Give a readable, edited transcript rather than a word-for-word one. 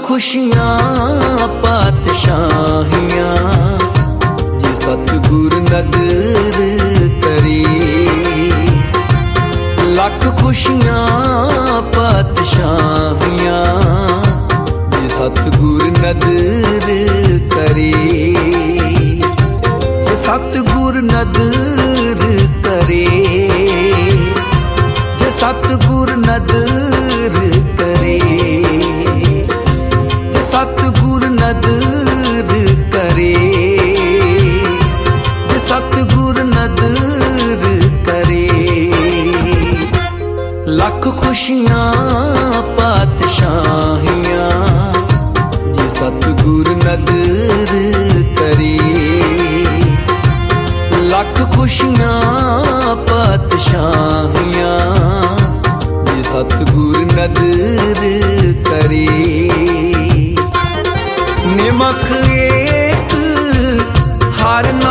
खुशियां पातशाहियां जे सतगुर नदर करे। लख खुशियां पातशाहियां जे सतगुर नदर करे। जे सतगुर नदर करे, जे सतगुर नदर करे, जे सतगुर नदर करे, जे सतगुर नदर करे। लख खुशियां पातशाहियां जे सतगुर नदर करे। लख खुशियां पातशाहियां जे सतगुर नदर करे। निमख एक हर